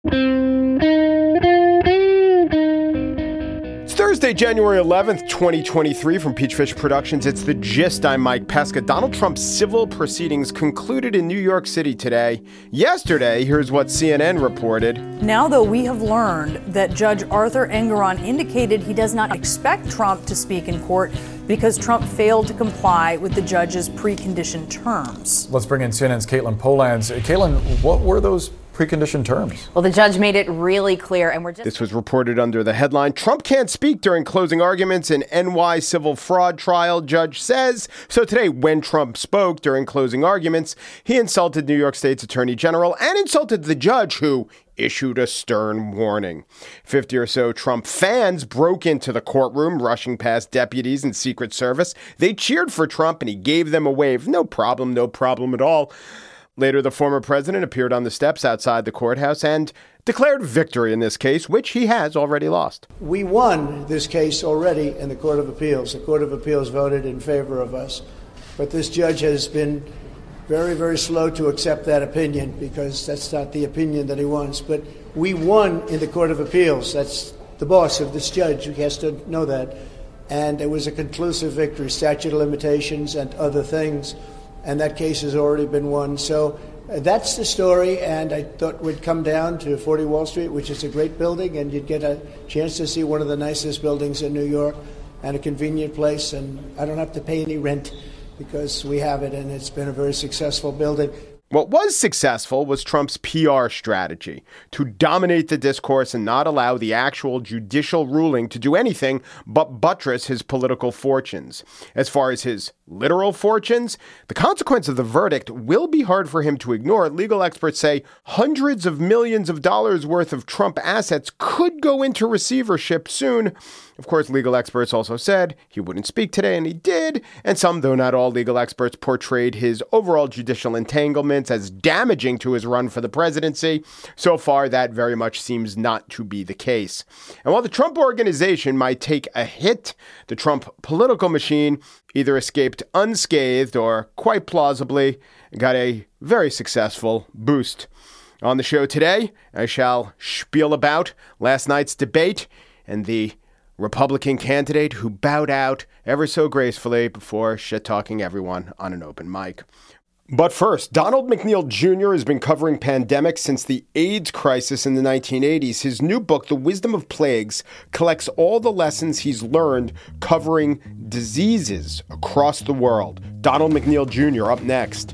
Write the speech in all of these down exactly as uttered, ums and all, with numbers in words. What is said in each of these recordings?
Thursday, January eleventh, twenty twenty-three, from Peachfish Productions, it's The Gist. I'm Mike Pesca. Donald Trump's civil proceedings concluded in New York City today. Yesterday, here's what C N N reported. Now, though, we have learned that Judge Arthur Engoron indicated he does not expect Trump to speak in court because Trump failed to comply with the judge's preconditioned terms. Let's bring in C N N's Caitlin Polans. Caitlin, what were those preconditioned terms? Well, the judge made it really clear, and we're just... This was reported under the headline, Trump can't speak during closing arguments in N Y civil fraud trial, judge says. So today, when Trump spoke during closing arguments, he insulted New York State's Attorney General and insulted the judge, who issued a stern warning. fifty or so Trump fans broke into the courtroom, rushing past deputies and Secret Service. They cheered for Trump and he gave them a wave. No problem, no problem at all. Later, the former president appeared on the steps outside the courthouse and declared victory in this case, which he has already lost. We won this case already in the Court of Appeals. The Court of Appeals voted in favor of us. But this judge has been very, very slow to accept that opinion because that's not the opinion that he wants. But we won in the Court of Appeals. That's the boss of this judge. He has to know that. And it was a conclusive victory, statute of limitations and other things. And that case has already been won. So uh, that's the story. And I thought we'd come down to forty Wall Street, which is a great building, and you'd get a chance to see one of the nicest buildings in New York and a convenient place. And I don't have to pay any rent because we have it, and it's been a very successful building. What was successful was Trump's P R strategy to dominate the discourse and not allow the actual judicial ruling to do anything but buttress his political fortunes. As far as his literal fortunes, the consequence of the verdict will be hard for him to ignore. Legal experts say hundreds of millions of dollars worth of Trump assets could go into receivership soon. Of course, legal experts also said he wouldn't speak today, and he did. And some, though not all, legal experts portrayed his overall judicial entanglements as damaging to his run for the presidency. So far, that very much seems not to be the case. And while the Trump organization might take a hit, the Trump political machine either escaped unscathed or, quite plausibly, got a very successful boost. On the show today, I shall spiel about last night's debate and the Republican candidate who bowed out ever so gracefully before shit-talking everyone on an open mic. But first, Donald McNeil Junior has been covering pandemics since the AIDS crisis in the nineteen eighties. His new book, The Wisdom of Plagues, collects all the lessons he's learned covering diseases across the world. Donald McNeil Junior up next.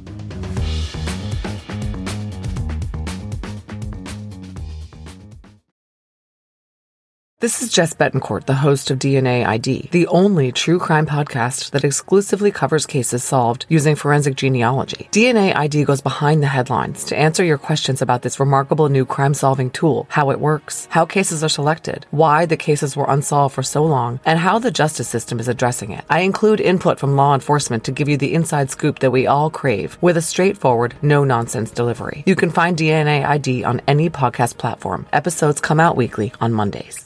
This is Jess Betancourt, the host of D N A I D, the only true crime podcast that exclusively covers cases solved using forensic genealogy. D N A I D goes behind the headlines to answer your questions about this remarkable new crime-solving tool, how it works, how cases are selected, why the cases were unsolved for so long, and how the justice system is addressing it. I include input from law enforcement to give you the inside scoop that we all crave with a straightforward, no-nonsense delivery. You can find D N A I D on any podcast platform. Episodes come out weekly on Mondays.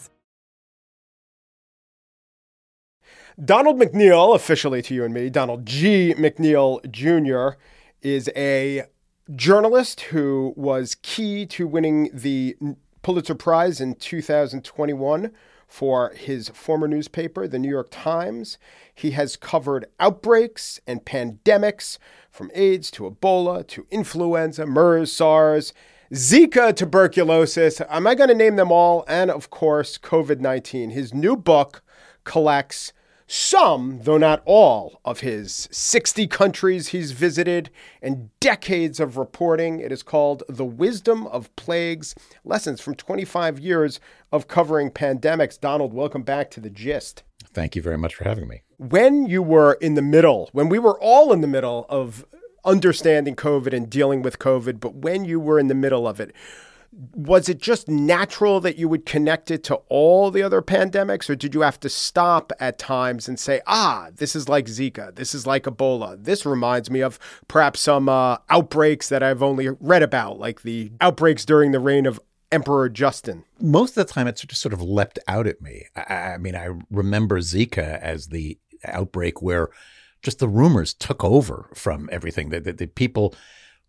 Donald McNeil, officially to you and me, Donald G. McNeil Junior, is a journalist who was key to winning the Pulitzer Prize in two thousand twenty-one for his former newspaper, the New York Times. He has covered outbreaks and pandemics from AIDS to Ebola to influenza, MERS, SARS, Zika, tuberculosis. Am I going to name them all? And of course, covid nineteen. His new book collects some, though not all, of his sixty countries he's visited and decades of reporting. It is called The Wisdom of Plagues, Lessons from twenty-five years of covering pandemics. Donald, welcome back to The Gist. Thank you very much for having me. When you were in the middle, when we were all in the middle of understanding COVID and dealing with COVID, but when you were in the middle of it, was it just natural that you would connect it to all the other pandemics, or did you have to stop at times and say, ah, this is like Zika, this is like Ebola, this reminds me of perhaps some uh, outbreaks that I've only read about, like the outbreaks during the reign of Emperor Justin? Most of the time, it's just sort of leapt out at me. I, I mean, I remember Zika as the outbreak where just the rumors took over from everything, that the, the people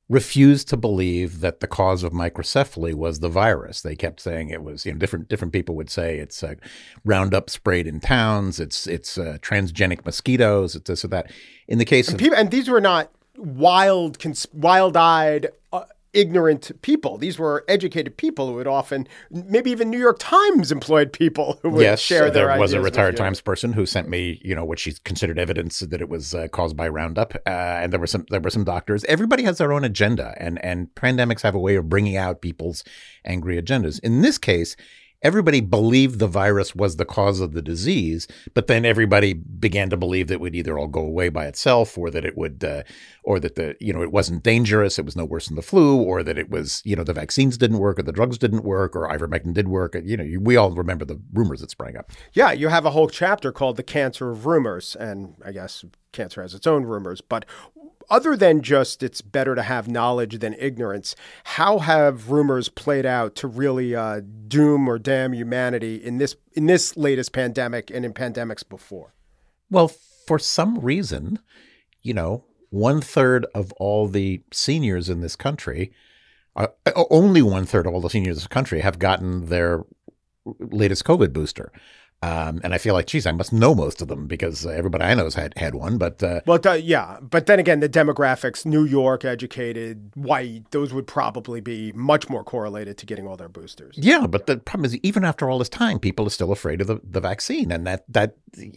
refused to believe that the cause of microcephaly was the virus. They kept saying it was, you know, different different people would say it's uh, Roundup sprayed in towns, it's it's uh, transgenic mosquitoes, it's this or that. In the case and of people, and these were not wild, cons- wild-eyed, uh, ignorant people. These were educated people who would often, maybe even New York Times employed people who would yes, share their there was ideas a retired with you. Times person who sent me, you know, what she considered evidence that it was uh, caused by Roundup, uh, and there were some there were some doctors. Everybody has their own agenda, and and pandemics have a way of bringing out people's angry agendas. In this case, everybody believed the virus was the cause of the disease, but then everybody began to believe that it would either all go away by itself, or that it would, uh, or that the, you know, it wasn't dangerous, it was no worse than the flu, or that it was, you know, the vaccines didn't work, or the drugs didn't work, or ivermectin did work. You know, we all remember the rumors that sprang up. Yeah, you have a whole chapter called "The Cancer of Rumors," and I guess cancer has its own rumors, but other than just it's better to have knowledge than ignorance, how have rumors played out to really uh, doom or damn humanity in this in this latest pandemic and in pandemics before? Well, for some reason, you know, one third of all the seniors in this country, uh, only one third of all the seniors in this country have gotten their latest COVID booster. Um, and I feel like, geez, I must know most of them because everybody I know has had, had one. But uh, well, uh, yeah. But then again, the demographics, New York, educated, white, those would probably be much more correlated to getting all their boosters. Yeah. But the problem is, even after all this time, people are still afraid of the, the vaccine. And that, that,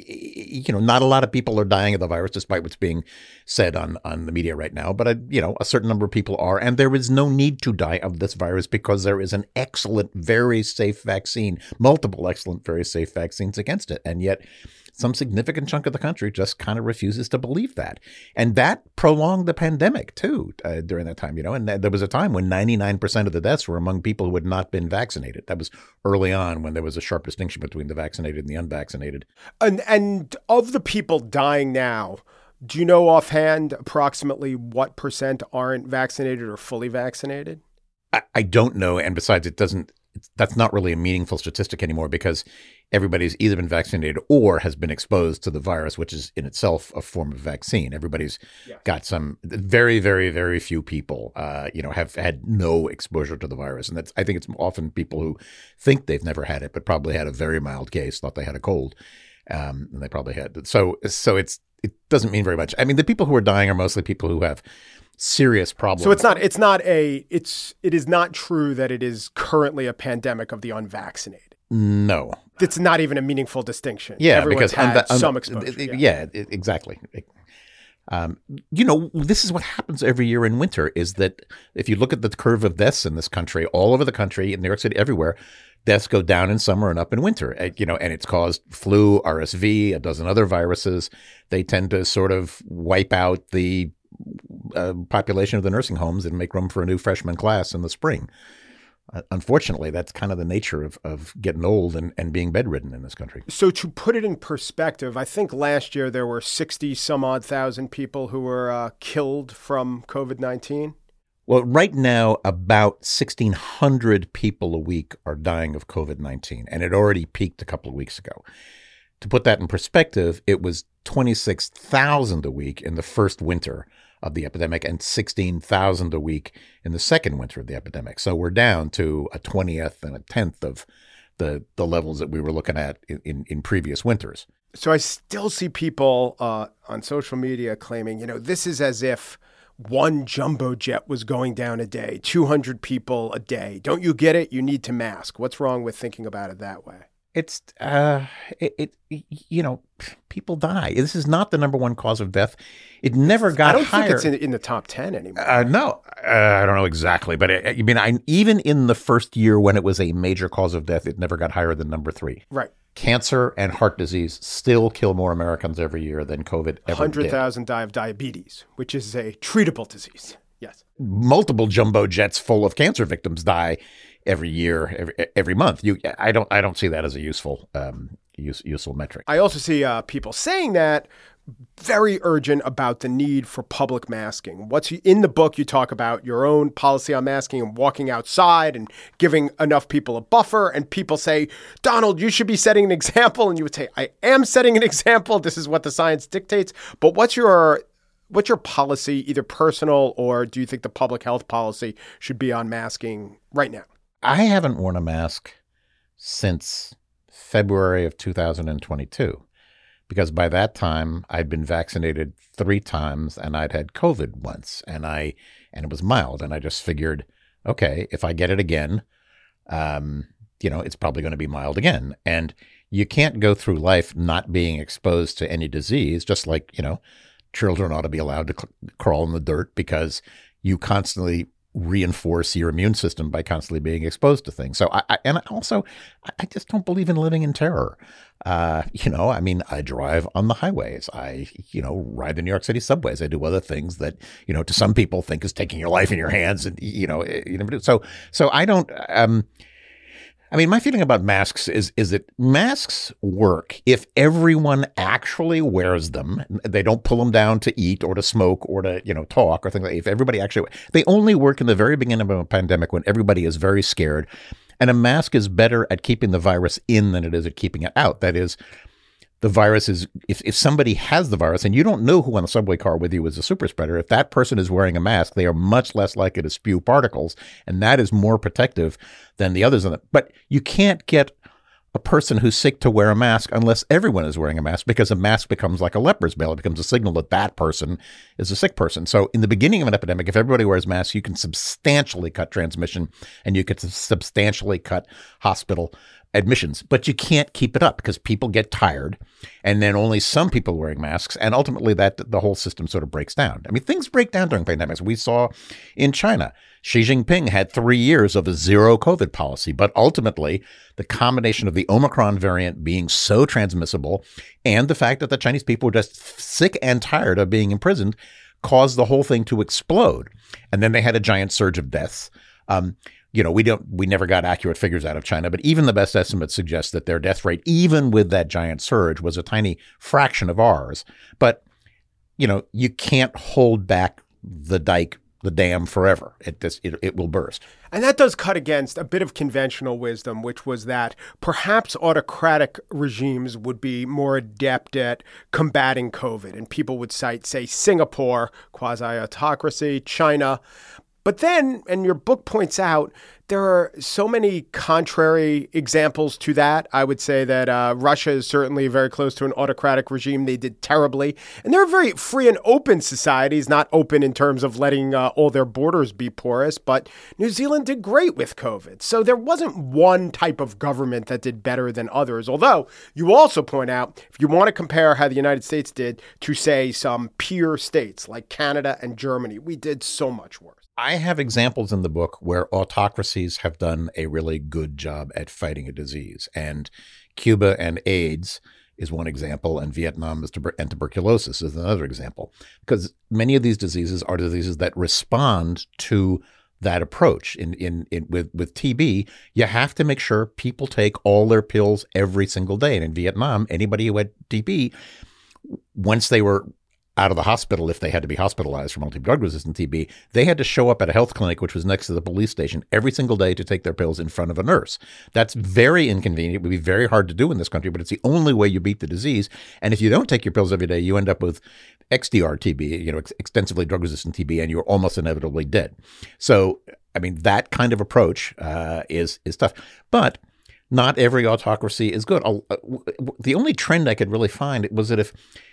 you know, not a lot of people are dying of the virus, despite what's being said on, on the media right now. But, uh, you know, a certain number of people are. And there is no need to die of this virus because there is an excellent, very safe vaccine, multiple excellent, very safe vaccines against it. And yet some significant chunk of the country just kind of refuses to believe that. And that prolonged the pandemic, too, uh, during that time, you know, and th- there was a time when ninety-nine percent of the deaths were among people who had not been vaccinated. That was early on when there was a sharp distinction between the vaccinated and the unvaccinated. And, and of the people dying now, do you know offhand approximately what percent aren't vaccinated or fully vaccinated? I, I don't know. And besides, it doesn't, it's, that's not really a meaningful statistic anymore because everybody's either been vaccinated or has been exposed to the virus, which is in itself a form of vaccine. Everybody's yeah. got some very, very, very few people, uh, you know, have had no exposure to the virus. And that's, I think it's often people who think they've never had it, but probably had a very mild case, thought they had a cold. Um, and they probably had. So, so it's, it doesn't mean very much. I mean, the people who are dying are mostly people who have serious problems. So it's not, it's not a, it's, it is not true that it is currently a pandemic of the unvaccinated. No. It's not even a meaningful distinction. Yeah, Everyone's because had unva- some un- exposure. Yeah, yeah. yeah exactly. Um, you know, this is what happens every year in winter is that if you look at the curve of deaths in this country, all over the country, in New York City, everywhere, deaths go down in summer and up in winter, uh, you know, and it's caused flu, R S V, a dozen other viruses. They tend to sort of wipe out the uh, population of the nursing homes and make room for a new freshman class in the spring. Uh, unfortunately, that's kind of the nature of, of getting old and, and being bedridden in this country. So to put it in perspective, I think last year there were sixty some odd thousand people who were uh, killed from COVID nineteen. Well, right now, about sixteen hundred people a week are dying of COVID nineteen, and it already peaked a couple of weeks ago. To put that in perspective, it was twenty-six thousand a week in the first winter of the epidemic and sixteen thousand a week in the second winter of the epidemic. So we're down to a twentieth and a tenth of the the levels that we were looking at in, in, in previous winters. So I still see people uh, on social media claiming, you know, this is as if one jumbo jet was going down a day, two hundred people a day. Don't you get it? You need to mask. What's wrong with thinking about it that way? It's, uh, it, it, you know, people die. This is not the number one cause of death. It never got higher. I don't higher. think it's in, in the top ten anymore. Uh, no, uh, I don't know exactly. But it, I mean, I, even in the first year when it was a major cause of death, it never got higher than number three. Right. Cancer and heart disease still kill more Americans every year than COVID ever did. one hundred thousand die of diabetes, which is a treatable disease. Yes. Multiple jumbo jets full of cancer victims die every year, every, every month. You, I don't, I don't see that as a useful, um, use, useful metric. I also see uh, people saying that very urgent about the need for public masking. What's in the book, you talk about your own policy on masking and walking outside and giving enough people a buffer. And people say, Donald, you should be setting an example. And you would say, I am setting an example. This is what the science dictates. But what's your what's your policy, either personal or do you think the public health policy should be on masking right now? I haven't worn a mask since February of two thousand twenty-two, because by that time I'd been vaccinated three times and I'd had COVID once, and I and it was mild, and I just figured, okay, if I get it again, um, you know, it's probably going to be mild again. And you can't go through life not being exposed to any disease, just like, you know, children ought to be allowed to cl- crawl in the dirt because you constantly reinforce your immune system by constantly being exposed to things. So I, I and also I just don't believe in living in terror. Uh, you know, I mean, I drive on the highways. I, you know, ride the New York City subways. I do other things that, you know, to some people think is taking your life in your hands, and you know, you never do. So, so I don't. Um, I mean, my feeling about masks is is that masks work if everyone actually wears them. They don't pull them down to eat or to smoke or to, you know, talk or things like that. If everybody actually, they only work in the very beginning of a pandemic when everybody is very scared. And a mask is better at keeping the virus in than it is at keeping it out. That is, the virus is, if, if somebody has the virus and you don't know who on the subway car with you is a super spreader, if that person is wearing a mask, they are much less likely to spew particles. And that is more protective than the others. But you can't get a person who's sick to wear a mask unless everyone is wearing a mask, because a mask becomes like a leper's veil. It becomes a signal that that person is a sick person. So in the beginning of an epidemic, if everybody wears masks, you can substantially cut transmission and you can substantially cut hospital admissions, but you can't keep it up because people get tired, and then only some people wearing masks, and ultimately that the whole system sort of breaks down. I mean, things break down during pandemics. We saw in China, Xi Jinping had three years of a zero COVID policy, but ultimately the combination of the Omicron variant being so transmissible and the fact that the Chinese people were just sick and tired of being imprisoned caused the whole thing to explode. And then they had a giant surge of deaths. Um, You know, we don't, we never got accurate figures out of China, but even the best estimates suggest that their death rate, even with that giant surge, was a tiny fraction of ours. But, you know, you can't hold back the dike, the dam forever. It, this, it, it will burst. And that does cut against a bit of conventional wisdom, which was that perhaps autocratic regimes would be more adept at combating COVID. And people would cite, say, Singapore, quasi-autocracy, China. But then, and your book points out, there are so many contrary examples to that. I would say that uh, Russia is certainly very close to an autocratic regime. They did terribly. And they're very free and open societies, not open in terms of letting uh, all their borders be porous. But New Zealand did great with COVID. So there wasn't one type of government that did better than others. Although you also point out, if you want to compare how the United States did to, say, some peer states like Canada and Germany, we did so much worse. I have examples in the book where autocracies have done a really good job at fighting a disease. And Cuba and AIDS is one example, and Vietnam is tuber- and tuberculosis is another example. Because many of these diseases are diseases that respond to that approach. In, in, in with, with T B, you have to make sure people take all their pills every single day. And in Vietnam, anybody who had T B, once they were out of the hospital, if they had to be hospitalized for multi-drug resistant T B, they had to show up at a health clinic, which was next to the police station, every single day to take their pills in front of a nurse. That's very inconvenient. It would be very hard to do in this country, but it's the only way you beat the disease. And if you don't take your pills every day, you end up with X D R T B, you know, ex- extensively drug-resistant T B, and you're almost inevitably dead. So, I mean, that kind of approach uh, is is tough. But not every autocracy is good. I'll, uh, the only trend I could really find was that if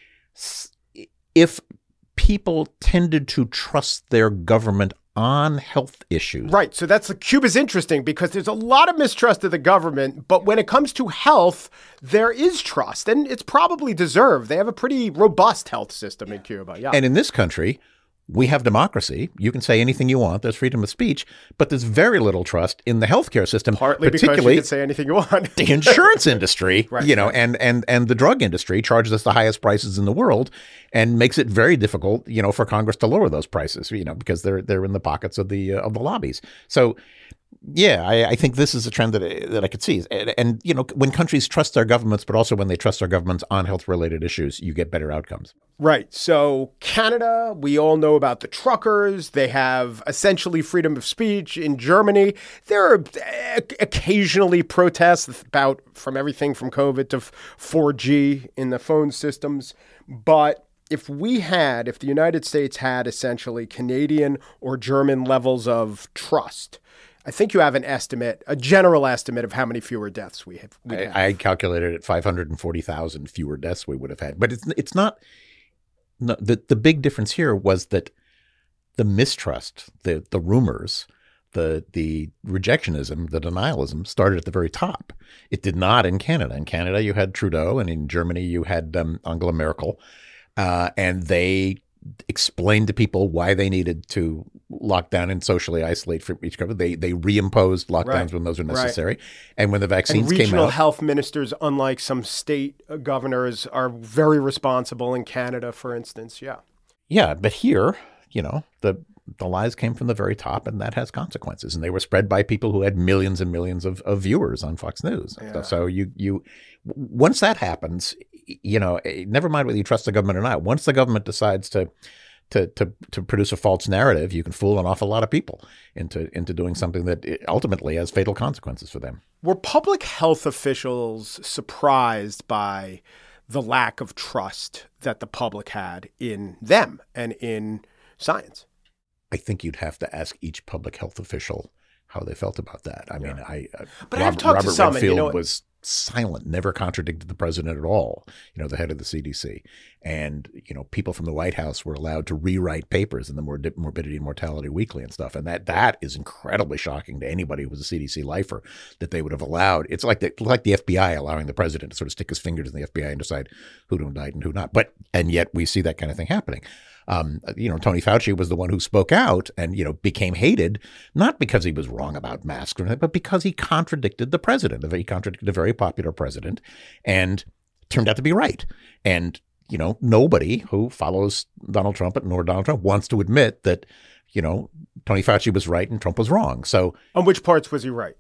if people tended to trust their government on health issues. Right. So that's Cuba's interesting because there's a lot of mistrust of the government. But when it comes to health, there is trust, and it's probably deserved. They have a pretty robust health system in Cuba. Yeah. And in this country, we have democracy. You can say anything you want. There's freedom of speech, but there's very little trust in the healthcare system. Partly because you can say anything you want. The insurance industry, right, you know, right. and and and the drug industry charges us the highest prices in the world, and makes it very difficult, you know, for Congress to lower those prices, you know, because they're they're in the pockets of the uh, of the lobbies. So. Yeah, I, I think this is a trend that that I could see. And, and, you know, when countries trust their governments, but also when they trust their governments on health-related issues, you get better outcomes. Right. So Canada, we all know about the truckers. They have essentially freedom of speech. In Germany, there are occasionally protests about from everything from COVID to four G in the phone systems. But if we had, if the United States had essentially Canadian or German levels of trust, I think you have an estimate, a general estimate of how many fewer deaths we have. I, have. I calculated at five hundred forty thousand fewer deaths we would have had. But it's it's not, no, the, the big difference here was that the mistrust, the the rumors, the the rejectionism, the denialism started at the very top. It did not in Canada. In Canada, you had Trudeau, and in Germany, you had um, Angela Merkel, uh, and they explained to people why they needed to lock down and socially isolate from each other. They they reimposed lockdowns right. when those were necessary. Right. And when the vaccines and came out. Regional health ministers, unlike some state governors, are very responsible in Canada, for instance. Yeah. Yeah. But here, you know, the the lies came from the very top, and that has consequences. And they were spread by people who had millions and millions of, of viewers on Fox News. Yeah. So you you once that happens, you know, never mind whether you trust the government or not. Once the government decides to to to to produce a false narrative, you can fool an awful lot of people into into doing something that ultimately has fatal consequences for them. Were public health officials surprised by the lack of trust that the public had in them and in science? I think you'd have to ask each public health official how they felt about that. I mean, yeah. I uh, but Robert, I've talked Robert to some, Redfield you know, was silent, never contradicted the president at all, you know, the head of the C D C. And, you know, people from the White House were allowed to rewrite papers in the Morbid- Morbidity and Mortality Weekly and stuff. And that that is incredibly shocking to anybody who was a C D C lifer, that they would have allowed. It's like the, like the F B I allowing the president to sort of stick his fingers in the F B I and decide who to indict and who not. But, and yet we see that kind of thing happening. Um, you know, Tony Fauci was the one who spoke out and, you know, became hated, not because he was wrong about masks, or anything, but because he contradicted the president. He contradicted a very popular president and turned out to be right. And, you know, nobody who follows Donald Trump nor Donald Trump wants to admit that, you know, Tony Fauci was right and Trump was wrong. So on which parts was he right?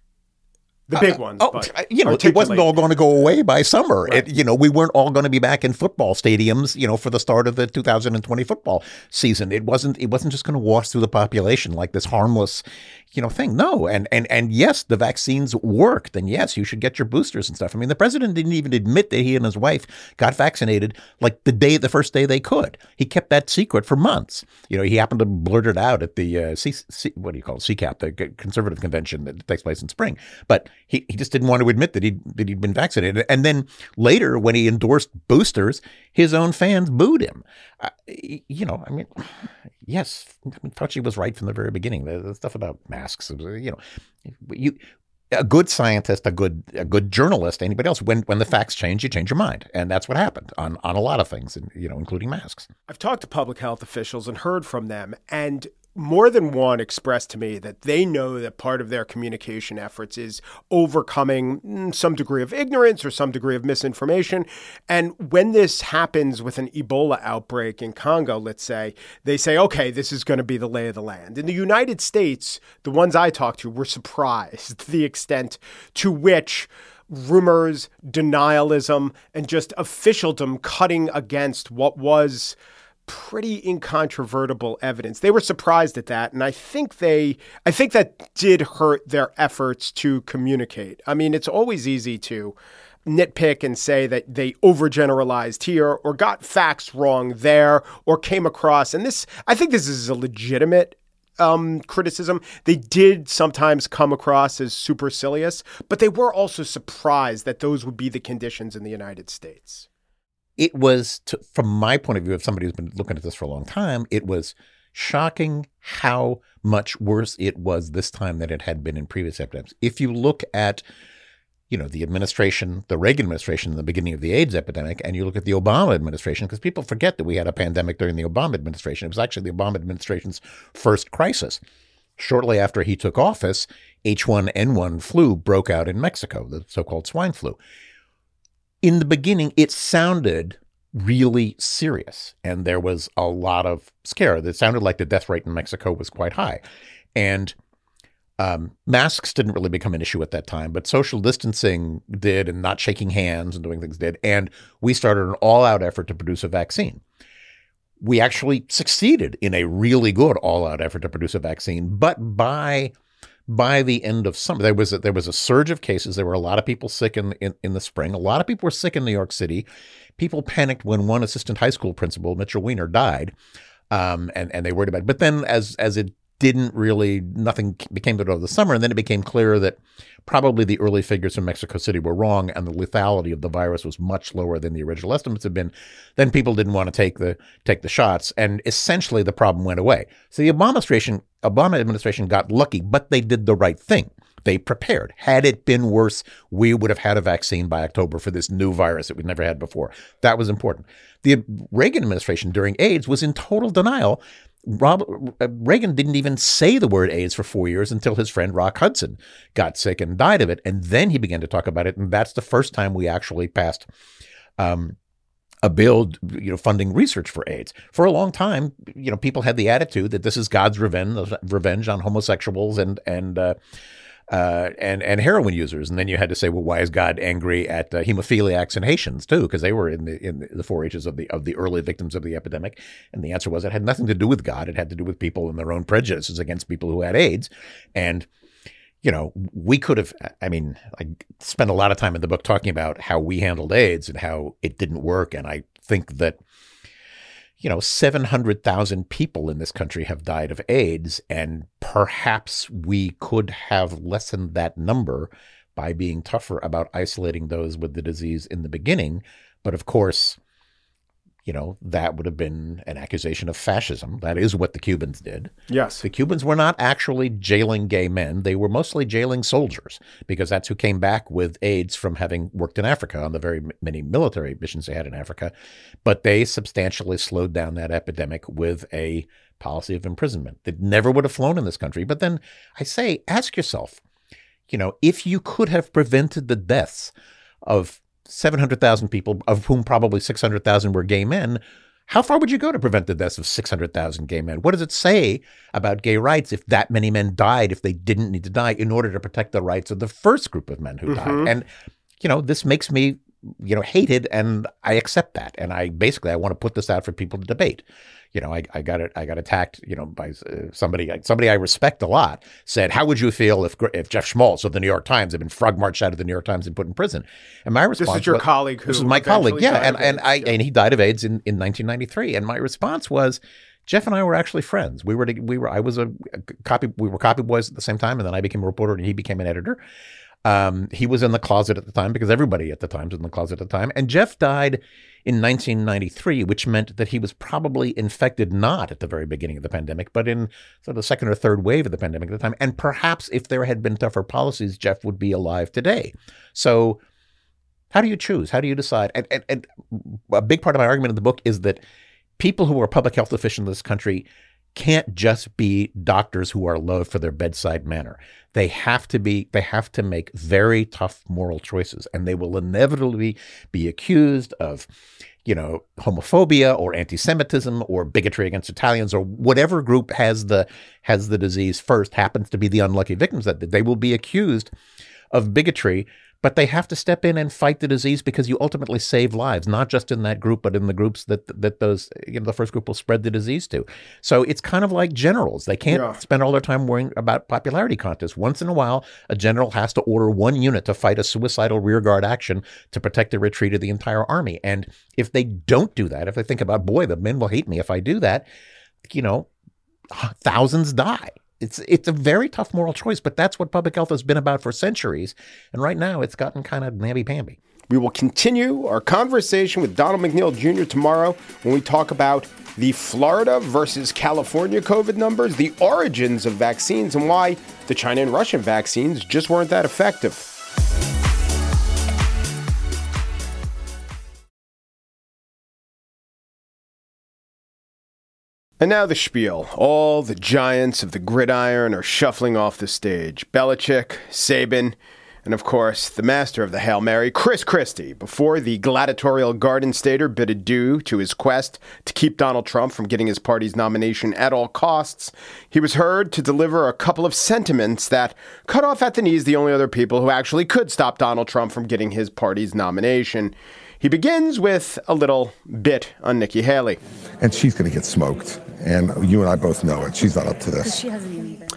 The big ones. Uh, oh, but you know, it wasn't all going to go away by summer. Right. It, you know, we weren't all going to be back in football stadiums, you know, for the start of the two thousand twenty football season. It wasn't. It wasn't just going to wash through the population like this harmless, you know, thing. No, and and and yes, the vaccines worked, and yes, you should get your boosters and stuff. I mean, the president didn't even admit that he and his wife got vaccinated like the day, the first day they could. He kept that secret for months. You know, he happened to blurt it out at the uh, C, C, what do you call it, C CAP, the conservative convention that takes place in spring. But he he just didn't want to admit that he that he'd been vaccinated. And then later, when he endorsed boosters, his own fans booed him. Uh, you know, I mean, yes, I mean, Fauci was right from the very beginning. The, the stuff about masks, you know, you a good scientist, a good a good journalist, anybody else, when when the facts change, you change your mind, and that's what happened on on a lot of things, you know, including masks. I've talked to public health officials and heard from them, and more than one expressed to me that they know that part of their communication efforts is overcoming some degree of ignorance or some degree of misinformation. And when this happens with an Ebola outbreak in Congo, let's say, they say, okay, this is going to be the lay of the land. In the United States, the ones I talked to were surprised to the extent to which rumors, denialism, and just officialdom cutting against what was pretty incontrovertible evidence. They were surprised at that. And I think they, I think that did hurt their efforts to communicate. I mean, it's always easy to nitpick and say that they overgeneralized here or got facts wrong there or came across. And this, I think this is a legitimate um, criticism. They did sometimes come across as supercilious, but they were also surprised that those would be the conditions in the United States. It was, to, from my point of view, of somebody who's been looking at this for a long time, it was shocking how much worse it was this time than it had been in previous epidemics. If you look at, you know, the administration, the Reagan administration in the beginning of the AIDS epidemic, and you look at the Obama administration, because people forget that we had a pandemic during the Obama administration. It was actually the Obama administration's first crisis. Shortly after he took office, H one N one flu broke out in Mexico, the so-called swine flu. In the beginning, it sounded really serious, and there was a lot of scare. It sounded like the death rate in Mexico was quite high. And um, masks didn't really become an issue at that time, but social distancing did, and not shaking hands and doing things did. And we started an all-out effort to produce a vaccine. We actually succeeded in a really good all-out effort to produce a vaccine, but by by the end of summer, there was a, there was a surge of cases. There were a lot of people sick in, in, in the spring. A lot of people were sick in New York City. People panicked when one assistant high school principal, Mitchell Weiner, died, um, and, and they worried about it. But then as as it didn't really, nothing became over the summer, and then it became clear that probably the early figures from Mexico City were wrong, and the lethality of the virus was much lower than the original estimates had been. Then people didn't want to take the take the shots, and essentially the problem went away. So the Obama administration, Obama administration got lucky, but they did the right thing. They prepared. Had it been worse, we would have had a vaccine by October for this new virus that we'd never had before. That was important. The Reagan administration during AIDS was in total denial. Rob, uh, Reagan didn't even say the word AIDS for four years until his friend Rock Hudson got sick and died of it. And then he began to talk about it. And that's the first time we actually passed um, a bill, you know, funding research for AIDS. For a long time, you know, people had the attitude that this is God's revenge, revenge on homosexuals and, and, uh, Uh, and and heroin users, and then you had to say, well, why is God angry at uh, hemophiliacs and Haitians too? Because they were in the in the four H's of the of the early victims of the epidemic. And the answer was it had nothing to do with God. It had to do with people and their own prejudices against people who had AIDS. And you know, we could have. I mean, I spent a lot of time in the book talking about how we handled AIDS and how it didn't work. And I think that, you know, seven hundred thousand people in this country have died of AIDS, and perhaps we could have lessened that number by being tougher about isolating those with the disease in the beginning. But of course, you know, that would have been an accusation of fascism. That is what the Cubans did. Yes. The Cubans were not actually jailing gay men. They were mostly jailing soldiers, because that's who came back with AIDS from having worked in Africa on the very many military missions they had in Africa. But they substantially slowed down that epidemic with a policy of imprisonment that never would have flown in this country. But then I say, ask yourself, you know, if you could have prevented the deaths of seven hundred thousand people, of whom probably six hundred thousand were gay men, how far would you go to prevent the deaths of six hundred thousand gay men? What does it say about gay rights if that many men died, if they didn't need to die, in order to protect the rights of the first group of men who mm-hmm. died? And, you know, this makes me, you know, hated, and I accept that. And I basically, I want to put this out for people to debate. You know, I, I got it. I got attacked. You know, by uh, somebody. Somebody I respect a lot said, "How would you feel if if Jeff Schmaltz of the New York Times had been frog marched out of the New York Times and put in prison?" And my response, this is your was, colleague, who this is my colleague, yeah, and and AIDS, I yeah. and he died of AIDS in, in nineteen ninety-three. And my response was, Jeff and I were actually friends. We were we were. I was a, a copy. We were copy boys at the same time, and then I became a reporter, and he became an editor. Um, he was in the closet at the time, because everybody at the time was in the closet at the time. And Jeff died in nineteen ninety-three, which meant that he was probably infected not at the very beginning of the pandemic, but in sort of the second or third wave of the pandemic at the time. And perhaps if there had been tougher policies, Jeff would be alive today. So how do you choose? How do you decide? And, and, and a big part of my argument in the book is that people who are public health officials in this country can't just be doctors who are loved for their bedside manner. They have to be, they have to make very tough moral choices, and they will inevitably be accused of, you know, homophobia or anti-Semitism or bigotry against Italians, or whatever group has the, has the disease first happens to be the unlucky victims. That they will be accused of bigotry, but they have to step in and fight the disease, because you ultimately save lives, not just in that group, but in the groups that that those, you know, the first group will spread the disease to. So it's kind of like generals. They can't yeah. spend all their time worrying about popularity contests. Once in a while, a general has to order one unit to fight a suicidal rearguard action to protect the retreat of the entire army. And if they don't do that, if they think about, boy, the men will hate me if I do that, you know, thousands die. It's it's a very tough moral choice, but that's what public health has been about for centuries. And right now it's gotten kind of namby-pamby. We will continue our conversation with Donald McNeil Junior tomorrow when we talk about the Florida versus California COVID numbers, the origins of vaccines, and why the China and Russian vaccines just weren't that effective. And now the spiel. All the giants of the gridiron are shuffling off the stage. Belichick, Saban, and of course, the master of the Hail Mary, Chris Christie, before the gladiatorial Garden Stater bid adieu to his quest to keep Donald Trump from getting his party's nomination at all costs. He was heard to deliver a couple of sentiments that cut off at the knees the only other people who actually could stop Donald Trump from getting his party's nomination. He begins with a little bit on Nikki Haley. And she's going to get smoked. And you and I both know it. She's not up to this. She hasn't even.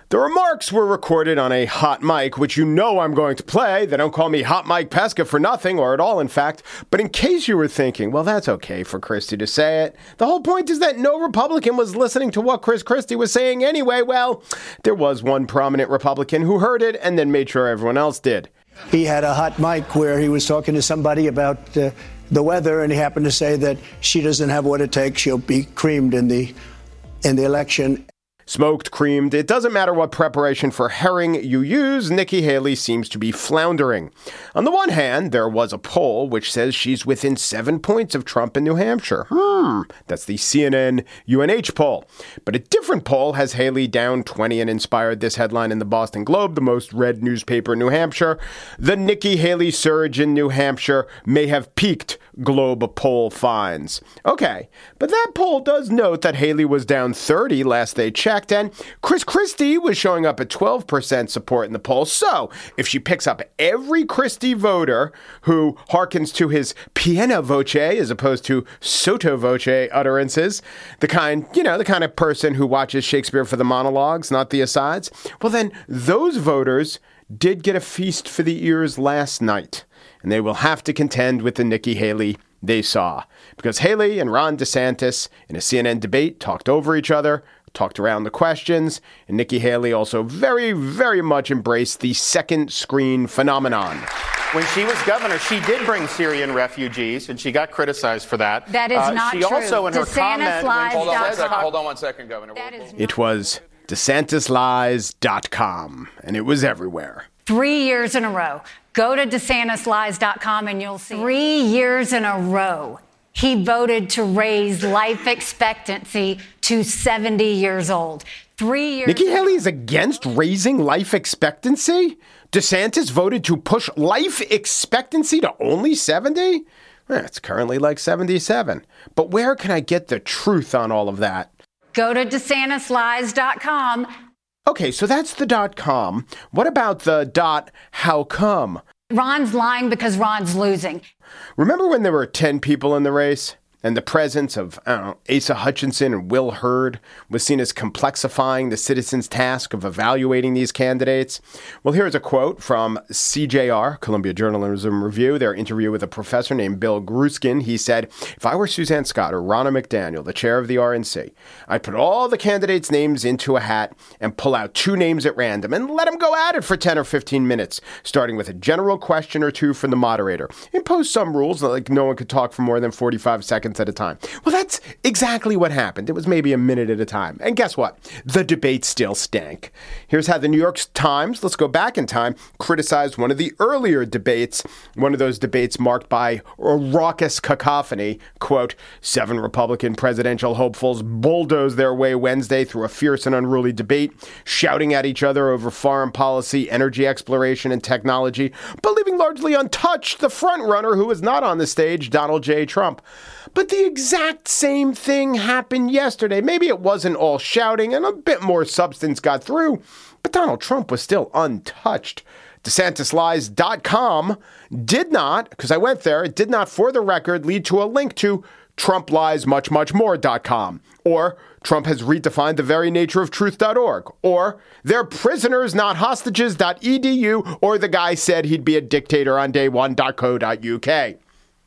The remarks were recorded on a hot mic, which you know I'm going to play. They don't call me Hot Mike Pesca for nothing, or at all, in fact. But in case you were thinking, well, that's okay for Christie to say it, the whole point is that no Republican was listening to what Chris Christie was saying anyway. Well, there was one prominent Republican who heard it and then made sure everyone else did. He had a hot mic where he was talking to somebody about uh, the weather, and he happened to say that she doesn't have what it takes. She'll be creamed in the in the election. Smoked, creamed, it doesn't matter what preparation for herring you use, Nikki Haley seems to be floundering. On the one hand, there was a poll which says she's within seven points of Trump in New Hampshire. Hmm, that's the C N N U N H poll. But a different poll has Haley down twenty and inspired this headline in the Boston Globe, the most read newspaper in New Hampshire. The Nikki Haley surge in New Hampshire may have peaked, Globe poll finds. Okay, but that poll does note that Haley was down thirty last they checked. And Chris Christie was showing up at twelve percent support in the poll. So if she picks up every Christie voter who hearkens to his piano voce as opposed to sotto voce utterances, the kind, you know, the kind of person who watches Shakespeare for the monologues, not the asides, well, then those voters did get a feast for the ears last night. And they will have to contend with the Nikki Haley they saw. Because Haley and Ron DeSantis in a C N N debate talked over each other, talked around the questions, and Nikki Haley also very, very much embraced the second screen phenomenon. When she was governor, she did bring Syrian refugees, and she got criticized for that. That is uh, not she true. She also, in her DeSantis comment... Lies. Hold, on on hold on one second, Governor. It was DeSantis Lies dot com, and it was everywhere. Three years in a row. Go to DeSantis Lies dot com and you'll see. Three years in a row, he voted to raise life expectancy to seventy years old. Three years. Nikki Haley is against raising life expectancy? DeSantis voted to push life expectancy to only seventy? Well, it's currently like seventy-seven. But where can I get the truth on all of that? Go to DeSantis Lies dot com. Okay, so that's the dot com. What about the dot how come? Ron's lying because Ron's losing. Remember when there were ten people in the race? And the presence of, I don't know, Asa Hutchinson and Will Hurd was seen as complexifying the citizens' task of evaluating these candidates. Well, here's a quote from C J R, Columbia Journalism Review, their interview with a professor named Bill Gruskin. He said, if I were Suzanne Scott or Ronna McDaniel, the chair of the R N C, I'd put all the candidates' names into a hat and pull out two names at random and let them go at it for ten or fifteen minutes, starting with a general question or two from the moderator. Impose some rules, like no one could talk for more than forty-five seconds at a time. Well, that's exactly what happened. It was maybe a minute at a time. And guess what? The debate still stank. Here's how the New York Times, let's go back in time, criticized one of the earlier debates, one of those debates marked by a raucous cacophony. Quote, seven Republican presidential hopefuls bulldozed their way Wednesday through a fierce and unruly debate, shouting at each other over foreign policy, energy exploration, and technology, but leaving largely untouched the frontrunner who was not on the stage, Donald J. Trump. But the exact same thing happened yesterday. Maybe it wasn't all shouting and a bit more substance got through, but Donald Trump was still untouched. DeSantis Lies dot com did not, because I went there, it did not, for the record, lead to a link to Trump Lies Much, Much More dot com, or Trump has redefined the very nature of truth dot org, or they're prisoners, not hostages dot e d u, or the guy said he'd be a dictator on day one dot co dot u k.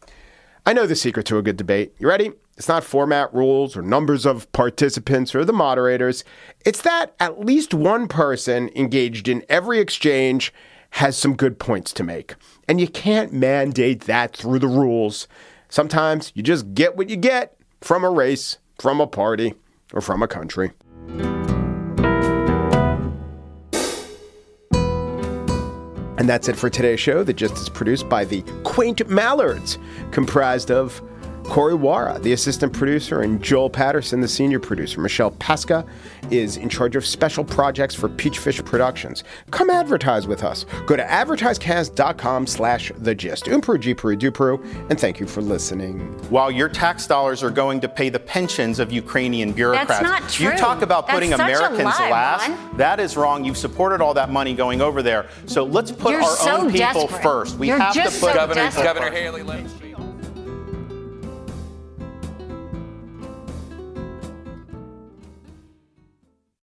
I know the secret to a good debate. You ready? It's not format rules or numbers of participants or the moderators. It's that at least one person engaged in every exchange has some good points to make. And you can't mandate that through the rules. Sometimes you just get what you get from a race, from a party, or from a country. And that's it for today's show. The Gist is produced by the Quaint Mallards, comprised of Corey Wara, the assistant producer, and Joel Patterson, the senior producer. Michelle Pesca is in charge of special projects for Peachfish Productions. Come advertise with us. Go to advertisecast.com slash the gist. Umpru, Gpru, Dupru, and thank you for listening. While your tax dollars are going to pay the pensions of Ukrainian bureaucrats. That's not true. You talk about putting That's Americans such a lie, last. Ron. That is wrong. You've supported all that money going over there. So let's put You're our so own people desperate. first. We You're have just to put so Governor, desperate. Governor Haley, let's